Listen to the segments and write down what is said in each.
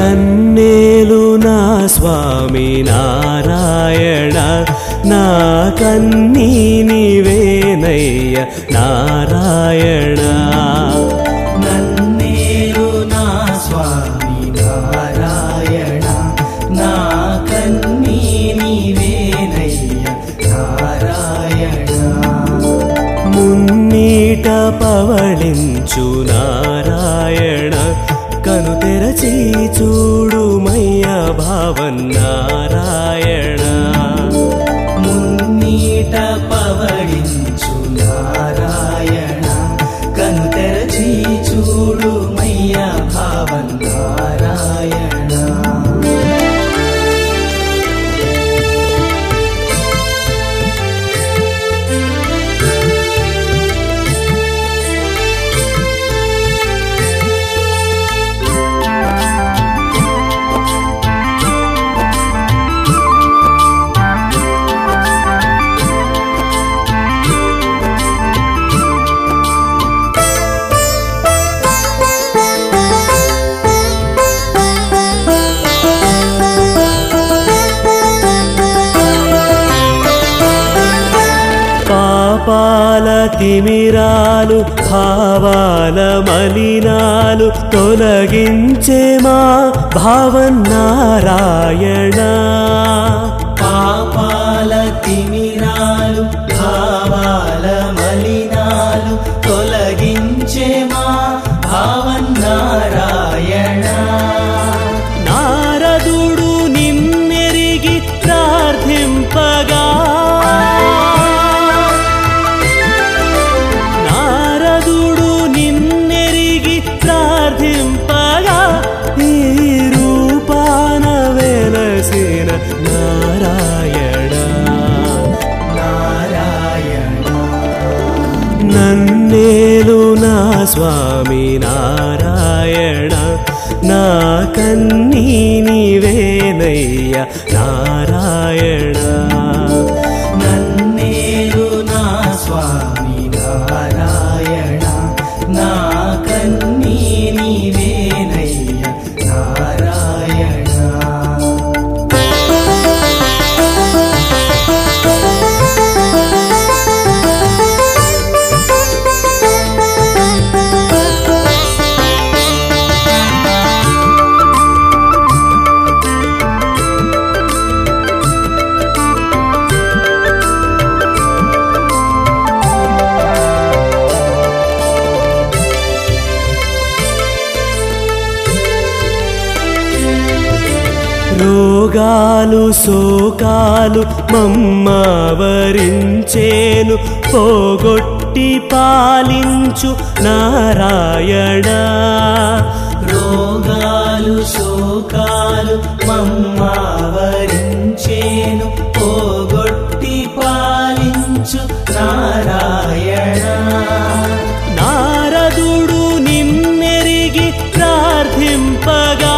నన్నేలు నా స్వామి నారాయణ నా కన్నీ నీవేనయ్య నారాయణ నన్నేలు నా స్వామి నారాయణ నా కన్నీ నీవేనయ్య నారాయణ మున్నీట పవళించు నారాయణ కను తెరచి చూడుమయ్య భావన్నారాయణ మున్నీట పవళించు నారాయణ కను తెరచి చూడుమయ్య భావన్నారాయణ పాపాల తిమిరాలు భావాల మలినాలు తొలగించే మా భావన్నారాయణ పాపాల తిమిరాలు భావాల మలినాలు తొలగించే మా భావన్నారాయణ నారదుడు నిన్నెరిగి ప్రార్థింపగా నారాయణ నారాయణ నన్నేలు నా స్వామి నారాయణ నా కన్నీ నీవేనయ్య నారాయణ నన్నేలు నా స్వామి నారాయణ నా కన్నీ నీవేనయ్య నారాయణ రోగాలు శోకాలు మమ్మవరించేను పోగొట్టి పాలించు నారాయణ రోగాలు శోకాలు మమ్మవరించేను పోగొట్టి పాలించు నారాయణ నారదుడు నిన్నెరిగి ప్రార్థింపగా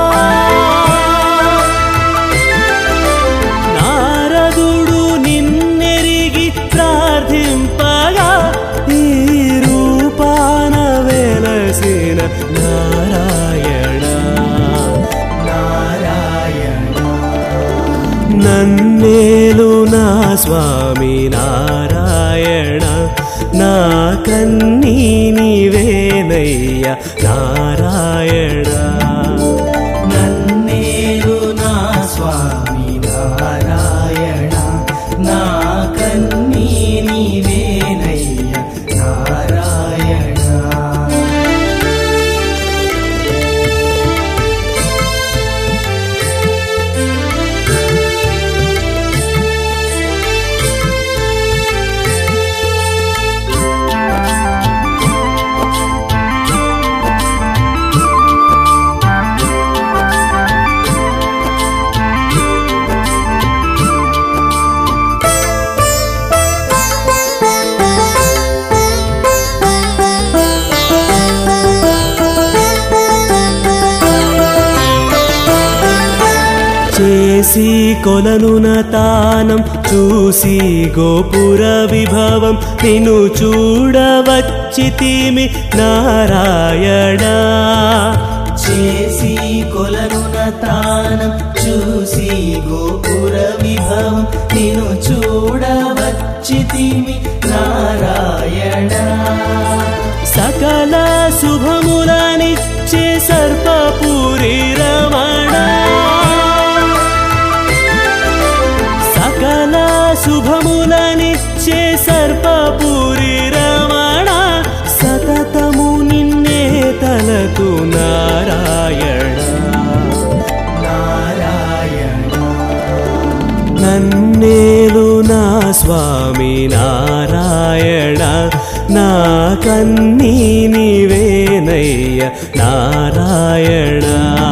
నారాయణ నారాయణ నన్నేలు నా స్వామి నారాయణ నా కన్నీ నీవేనయ్య నారాయణ నన్నేలు నా స్వామి నారాయణ నా కన్నీ నీవేనయ్య నారాయణ చేసి కొలనున తానం చూసి గోపుర విభవం నిన్ను చూడవచ్చితిమి నారాయణ చేసి కొలనున తానం చూసి గోపుర విభవం నిన్ను చూడవచ్చితిమి నారాయణ సకల శుభములనిచ్చే సర్పపురి రమణ సకల శుభములనిచ్చే సర్పపురి రమణ సతతము నిన్నే తలతు నారాయణ నారాయణ నన్నేలు నా స్వామి నారాయణ నా కన్నీ నీవేనయ్య నారాయణ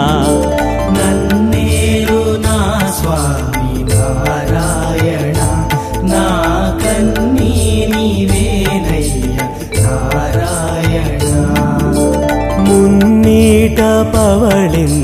నన్నేలు నా స్వామి నారాయణ నా కన్నీ నీవేనయ్య నారాయణ మున్నీట పవళించు